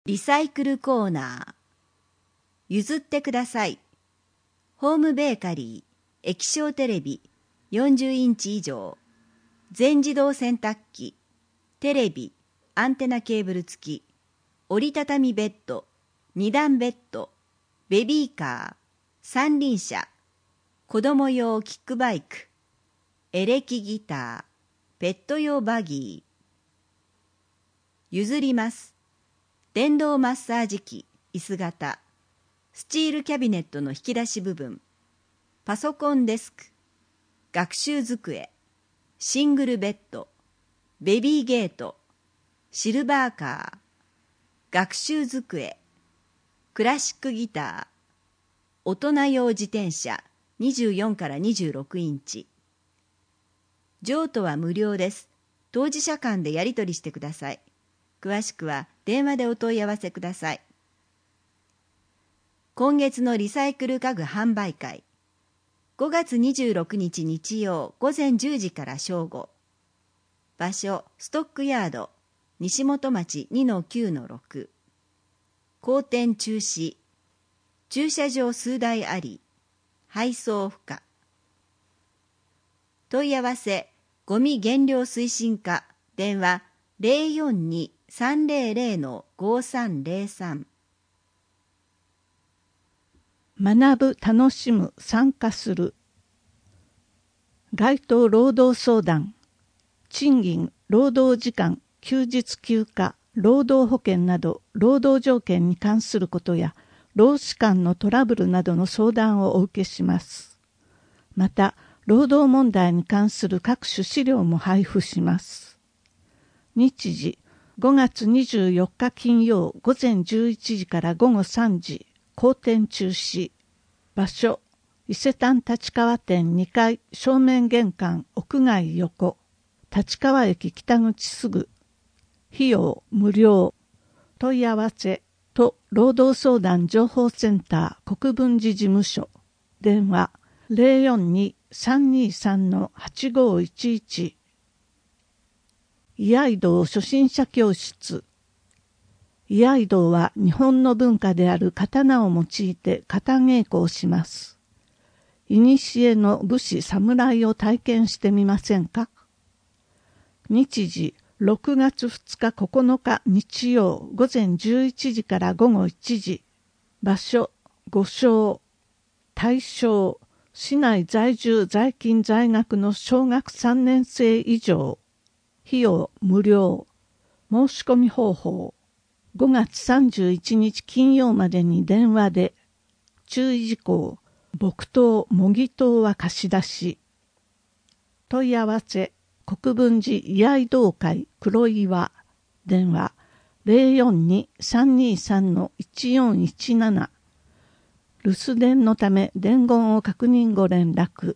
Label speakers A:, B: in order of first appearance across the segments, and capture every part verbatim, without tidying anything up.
A: リサイクルコーナー。譲ってください。ホームベーカリー、液晶テレビ、よんじゅうインチ以上、全自動洗濯機、テレビ、アンテナケーブル付き、折りたたみベッド、二段ベッド、ベビーカー、三輪車、子供用キックバイク、エレキギター、ペット用バギー。譲ります。電動マッサージ機、椅子型、スチールキャビネットの引き出し部分、パソコンデスク、学習机、シングルベッド、ベビーゲート、シルバーカー、学習机、クラシックギター、大人用自転車にじゅうよんからにじゅうろくインチ。譲渡は無料です。当事者間でやり取りしてください。詳しくは電話でお問い合わせください。今月のリサイクル家具販売会。ごがつにじゅうろくにち日曜午前じゅうじから正午。場所、ストックヤード、西本町 にのきゅうのろく。公店中止。駐車場数台あり。配送不可。問い合わせ、ゴミ減量推進課、電話 ゼロよんに さんゼロゼロ ごさんゼロさん。
B: 学ぶ、楽しむ、参加する。街頭労働相談。賃金、労働時間、休日休暇、労働保険など労働条件に関することや、労使間のトラブルなどの相談をお受けします。また、労働問題に関する各種資料も配布します。日時、ごがつにじゅうよっか金曜午前じゅういちじからごごさんじ、公店中止。場所、伊勢丹立川店にかい正面玄関屋外横、立川駅北口すぐ。費用無料。問い合わせ、都労働相談情報センター国分寺事務所。電話、ゼロよんに さんにさん はちごいちいち。居合道初心者教室。居合道は日本の文化である刀を用いて型稽古をします。いにしえの武士侍を体験してみませんか？日時、ろくがつふつかここのか日曜午前じゅういちじからごごいちじ。場所、御所。対象、市内在住在勤在学の小学さんねんせい以上。費用無料。申し込み方法。ごがつさんじゅういちにち金曜までに電話で。注意事項。木刀、模擬刀は貸し出し。問い合わせ。国分寺居合道会黒岩。電話。ゼロよんに さんにさん いちよんいちなな。留守電のため伝言を確認ご連絡。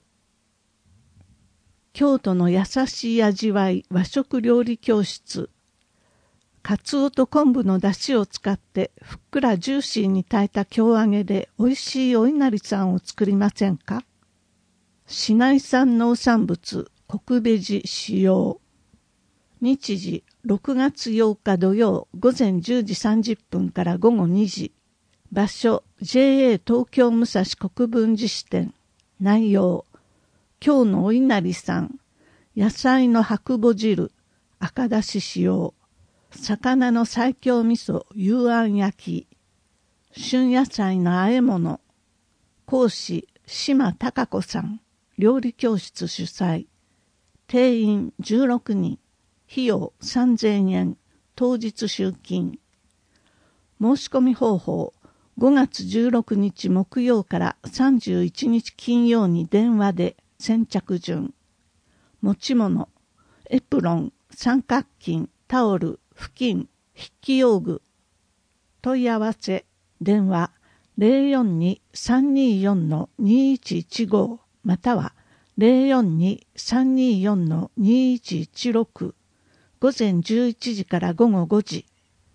B: 京都の優しい味わい和食料理教室。かつおと昆布の出汁を使ってふっくらジューシーに炊いた京揚げでおいしいお稲荷さんを作りませんか？市内産農産物国ベジ使用。日時ろくがつようか土曜午前じゅうじさんじゅっぷんからごごにじ。場所 ジェーエー 東京武蔵国分寺支店。内容、今日のお稲荷さん、野菜の白母汁、赤だし使用、魚の西京味噌幽庵焼き、旬野菜の和え物。講師島貴子さん、料理教室主催。定員じゅうろくにん。費用さんぜんえん。当日集金。申し込み方法。ごがつじゅうろくにち木曜からさんじゅういちにち金曜に電話で先着順。持ち物、エプロン、三角巾、タオル、布巾、筆記用具。問い合わせ、電話ゼロよんに さんによん にいちいちごまたはゼロよんに さんによん にいちいちろく。午前じゅういちじからごごごじ。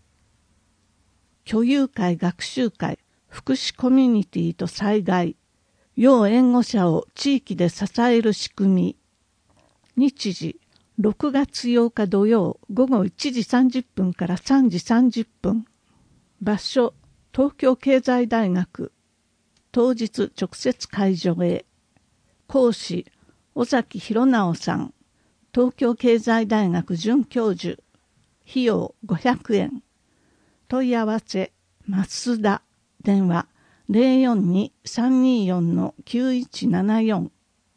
B: 居有会学習会、福祉コミュニティと災害、要援護者を地域で支える仕組み。日時、ろくがつようか土曜午後いちじさんじゅっぷんからさんじさんじゅっぷん。 場所、東京経済大学。当日直接会場へ。講師、尾崎博直さん。東京経済大学准教授。費用ごひゃくえん。問い合わせ、増田。電話、ゼロよんに さんによん きゅういちななよん。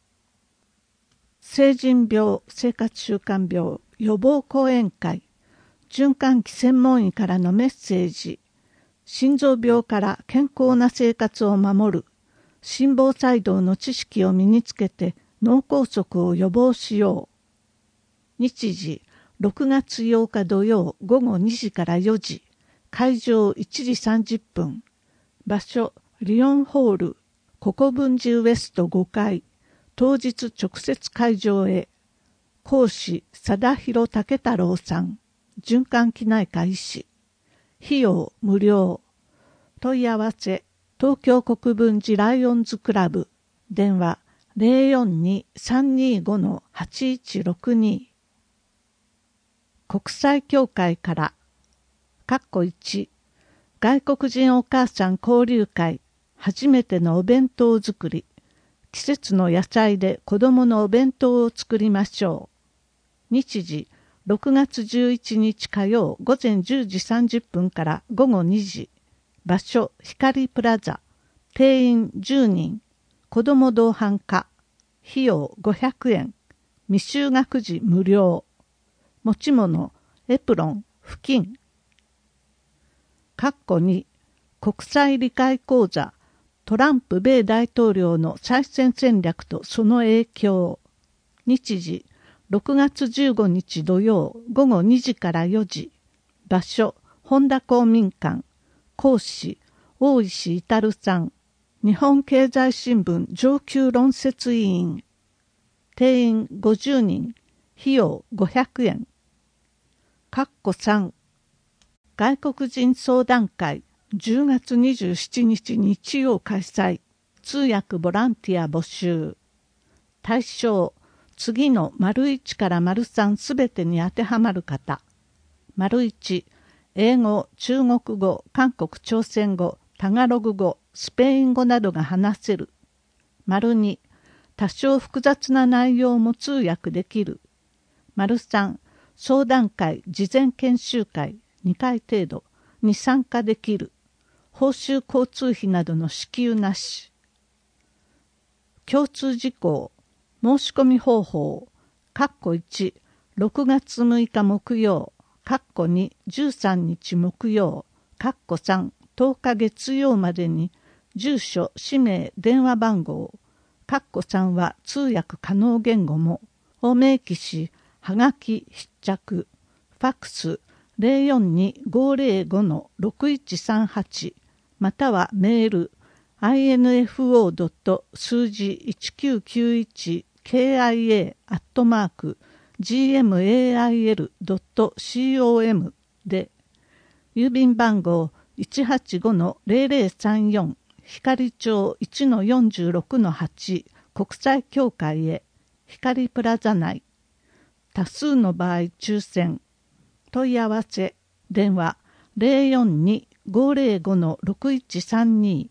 B: 成人病、生活習慣病予防講演会。循環器専門医からのメッセージ。心臓病から健康な生活を守る。心房細動の知識を身につけて脳梗塞を予防しよう。日時、ろくがつようか土曜午後にじからよじ。会場いちじさんじゅっぷん。場所、リオンホール、国分寺ウエストごかい。当日直接会場へ。講師、貞弘武太郎さん。循環器内科医師。費用無料。問い合わせ、東京国分寺ライオンズクラブ。電話、ゼロよんに さんにご はちいちろくに。国際協会から、かっこいち、外国人お母さん交流会、初めてのお弁当作り。季節の野菜で子供のお弁当を作りましょう。日時、ろくがつじゅういちにち火曜午前じゅうじさんじゅっぷんから午後にじ。場所、光プラザ。定員じゅうにん。子供同伴可。費用ごひゃくえん。未就学児無料。持ち物、エプロン、布巾。かっこに、国際理解講座。トランプ米大統領の再選戦略とその影響。日時、ろくがつじゅうごにち土曜午後にじからよじ。場所、本田公民館。講師、大石至さん。日本経済新聞上級論説委員。定員ごじゅうにん。費用ごひゃくえん。かっこさん。外国人相談会。じゅうがつにじゅうしちにち日曜開催。通訳ボランティア募集。対象、次の丸いちから丸さんすべてに当てはまる方。丸いち、英語、中国語、韓国朝鮮語、タガログ語、スペイン語などが話せる。丸に、多少複雑な内容も通訳できる。丸さん、相談会、事前研修会、にかい程度に参加できる。報酬交通費などの支給なし。共通事項、申し込み方法、かっこいち、ろくがつむいか木曜、かっこに、じゅうさんにち木曜、かっこさん、とおか月曜までに、住所、氏名、電話番号、かっこさんは通訳可能言語も、を明記し、はがき、必着、ファックス、ゼロよんに ごゼロご ろくいちさんはち、またはメール アイエヌエフオー. 数字いちきゅうきゅういち ケーアイエー アットマーク ジーエムエーアイエル ドット コム で郵便番号 いちはちご ゼロゼロさんよん 光町 いちのよんじゅうろくのはち 国際協会へ光プラザ内。多数の場合抽選。問い合わせ電話 ゼロよんに ごゼロご ろくいちさんに。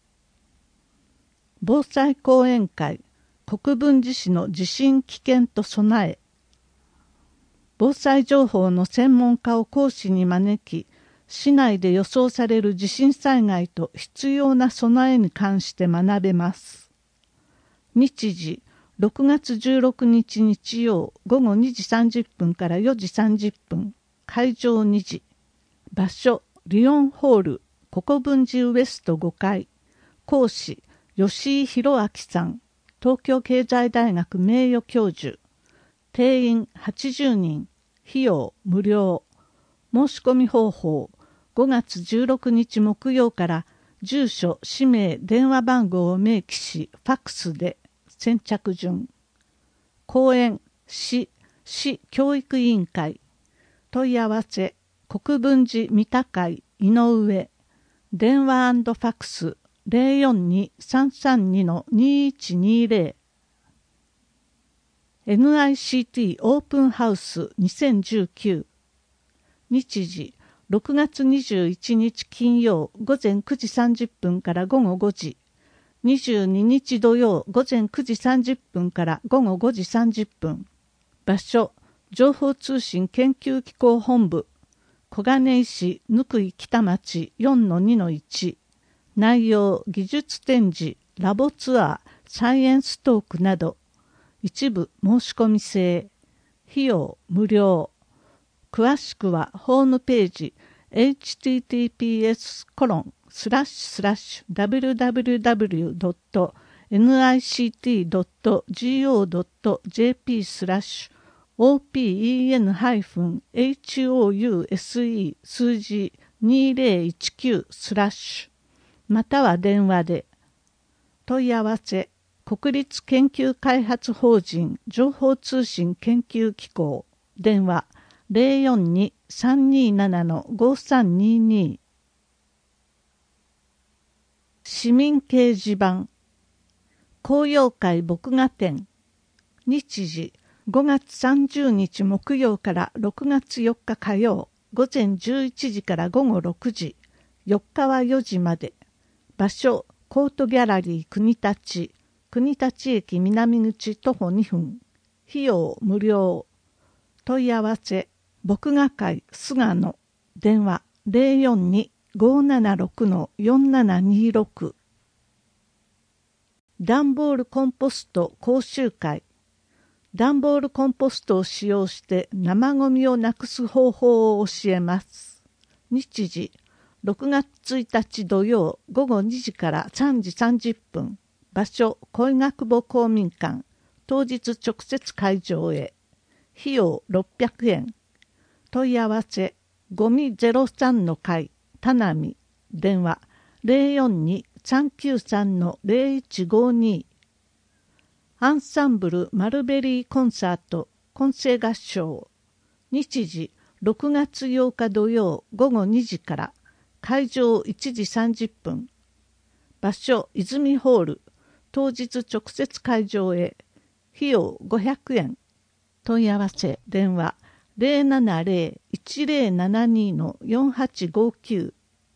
B: 防災講演会、国分寺市の地震危険と備え。防災情報の専門家を講師に招き、市内で予想される地震災害と必要な備えに関して学べます。日時、ろくがつじゅうろくにち日曜午後にじさんじゅっぷんからよじさんじゅっぷん、会場にじ。場所、リオンホール、国分寺ウエストごかい。講師、吉井博明さん。東京経済大学名誉教授。定員はちじゅうにん。費用無料。申し込み方法、ごがつじゅうろくにち木曜から住所、氏名、電話番号を明記し、ファックスで先着順。講演、市、市教育委員会。問い合わせ、国分寺三田会井上。電話&ファックスゼロよんに さんさんに にいちにゼロ。エヌアイシーティー オープンハウスにせんじゅうきゅう。日時、 ろくがつにじゅういちにち金曜午前くじさんじゅっぷんから午後ごじ、にじゅうににち土曜午前くじさんじゅっぷんから午後ごじさんじゅっぷん。場所、情報通信研究機構本部、小金井市貫井北町 よんのにのいち。内容、技術展示、ラボツアー、サイエンストークなど、一部申し込み制。費用無料。詳しくはホームページ エイチティーティーピーエスコロンスラッシュスラッシュダブリューダブリューダブリュードットエヌアイシーティードットジーオードットジェーピースラッシュオーピーイーエヌハイフンエイチオーユーエスイー数字にせんじゅうきゅうスラッシュまたは電話で。問い合わせ、国立研究開発法人情報通信研究機構、電話 ゼロよんに さんにーなな ごさんにーにー。市民掲示板、紅葉会牧画展、日時ごがつさんじゅうにち木曜からろくがつよっか火曜、午前じゅういちじから午後ろくじ、よっかはよじまで。場所、コートギャラリー国立、国立駅南口徒歩にふん。費用無料。問い合わせ、牧画会菅野、電話 ゼロよんに ごーななろく よんななにーろく。段ボールコンポスト講習会。段ボールコンポストを使用して生ゴミをなくす方法を教えます。日時、ろくがつついたち土曜午後にじからさんじさんじゅっぷん。場所、小医学部公民館。当日直接会場へ。費用ろっぴゃくえん。問い合わせ、ゴミゼロさんの会、田波。電話、ゼロよんに さんきゅうさん ゼロいちごに。アンサンブルマルベリーコンサート、混声合唱。日時、ろくがつようか土曜午後にじから。会場いちじさんじゅっぷん。場所、泉ホール。当日直接会場へ。費用ごひゃくえん。問い合わせ、電話、ゼロななゼロ いちゼロななに よんはちごきゅう。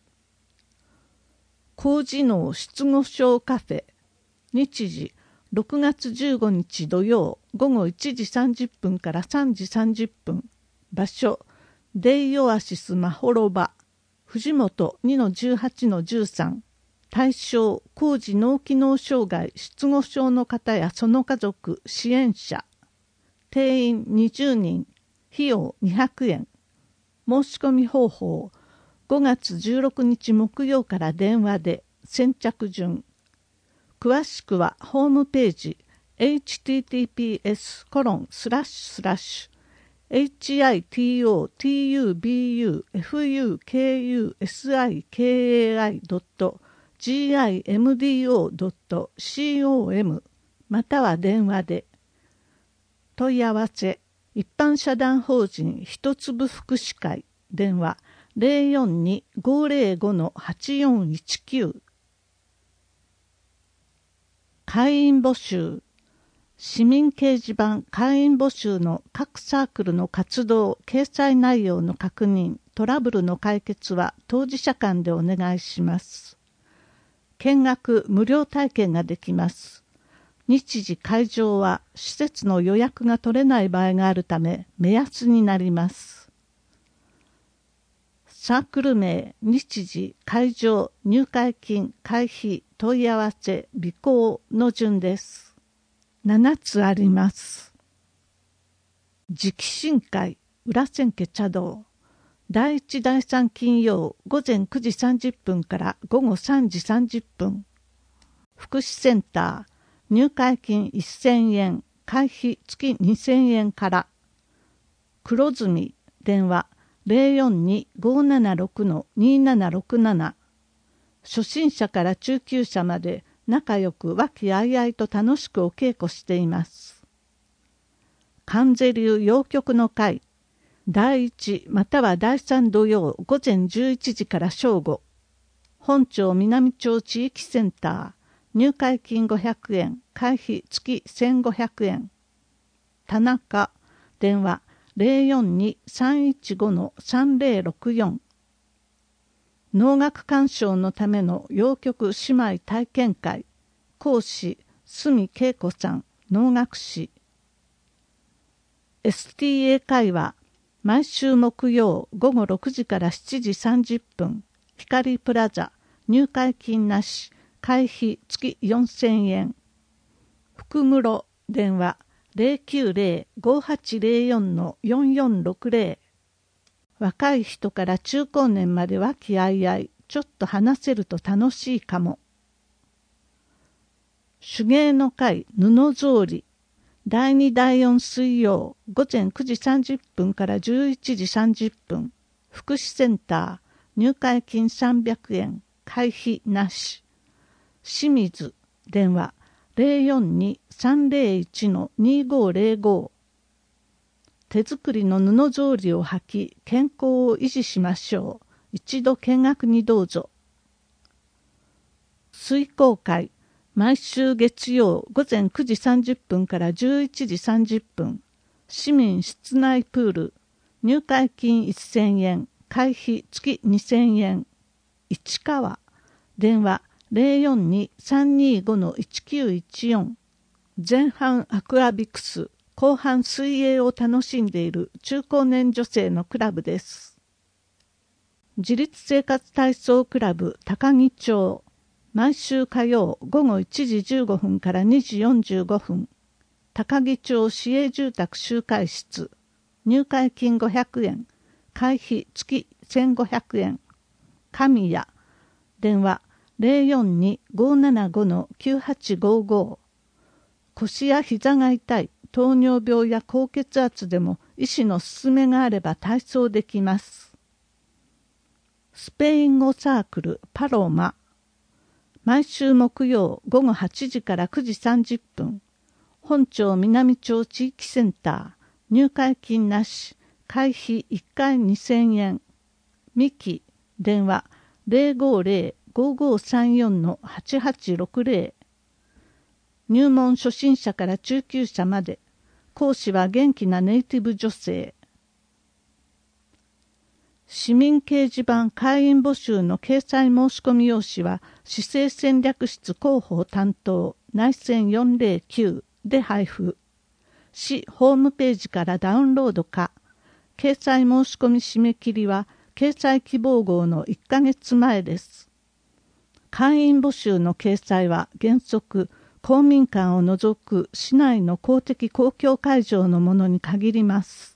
B: 高知能失語症カフェ。日時、ろくがつじゅうごにち土曜午後いちじさんじゅっぷんからさんじさんじゅっぷん。場所、デイオアシスまほろば。藤本 にのじゅうはちのじゅうさん。対象、高次脳機能障害失語症の方やその家族、支援者。定員にじゅうにん。費用にひゃくえん。申し込み方法、ごがつじゅうろくにち木曜から電話で。先着順。詳しくはホームページ エイチティーティーピーエスコロンスラッシュスラッシュエイチアイティーオーティーユービーユーエフユーケーユーエスアイケーエーアイドットジーアイエムディーオードットシーオーエム または電話で。問い合わせ、一般社団法人一粒福祉会、電話 ゼロよんに ごゼロご はちよんいちきゅう。会員募集。市民掲示板会員募集の各サークルの活動、掲載内容の確認、トラブルの解決は当事者間でお願いします。見学無料体験ができます。日時会場は施設の予約が取れない場合があるため目安になります。サークル名、日時、会場、入会金、会費、問い合わせ、備考の順です。ななつあります。直進会、裏千家茶道。だいいちだいさん金曜午前くじさんじゅっぷんから午後さんじさんじゅっぷん。福祉センター、入会金せんえん、会費月にせんえんから。黒住、電話ゼロよんに ごーななろく にーななろくなな。初心者から中級者まで仲良く和気あいあいと楽しくお稽古しています。観世流陽曲の会、だいいちまたはだいさん土曜午前じゅういちじから正午。本町南町地域センター、入会金ごひゃくえん、会費月せんごひゃくえん。田中、電話ゼロよんに さんいちご さんゼロろくよん。 能楽鑑賞のための洋曲姉妹体験会、講師角恵子さん、能楽師。 エスティーエー 会は毎週木曜午後ろくじからしちじさんじゅっぷん、光プラザ、入会金なし、会費月よんせんえん。福室、電話 ゼロきゅうゼロ ごはちゼロよん よんよんろくゼロ。若い人から中高年まで和気あいあい、ちょっと話せると楽しいかも。手芸の会布草履、だいにだいよん水曜午前くじさんじゅっぷんからじゅういちじさんじゅっぷん、福祉センター、入会金さんびゃくえん、会費なし。清水、電話 ゼロよんに さんゼロいち にごゼロご。手作りの布草履を履き、健康を維持しましょう。一度見学にどうぞ。水耕会、毎週月曜午前くじさんじゅっぷんからじゅういちじさんじゅっぷん、市民室内プール、入会金せんえん、会費月にせんえん。市川、電話 ゼロよんに さんにご いちきゅういちよん。前半アクアビクス、後半水泳を楽しんでいる中高年女性のクラブです。自立生活体操クラブ高木町、毎週火曜午後いちじじゅうごふんからにじよんじゅうごふん、高木町市営住宅集会室、入会金ごひゃくえん、会費月せんごひゃくえん。神谷、電話 ゼロよんに ごーななご きゅうはちごご。腰や膝が痛い、糖尿病や高血圧でも医師の勧めがあれば体操できます。スペイン語サークルパロマ、毎週木曜午後はちじからくじさんじゅっぷん、本町南町地域センター、入会金なし、会費いっかいにせんえん。ミキ、電話 ゼロごゼロ ごごさんよん はちはちろくゼロ。入門初心者から中級者まで、講師は元気なネイティブ女性。市民掲示板会員募集の掲載申し込み用紙は市政戦略室広報担当内線よんゼロきゅうで配布。市ホームページからダウンロードか、掲載申し込み締め切りは掲載希望号のいっかげつまえです。会員募集の掲載は原則公民館を除く市内の公的公共会場のものに限ります。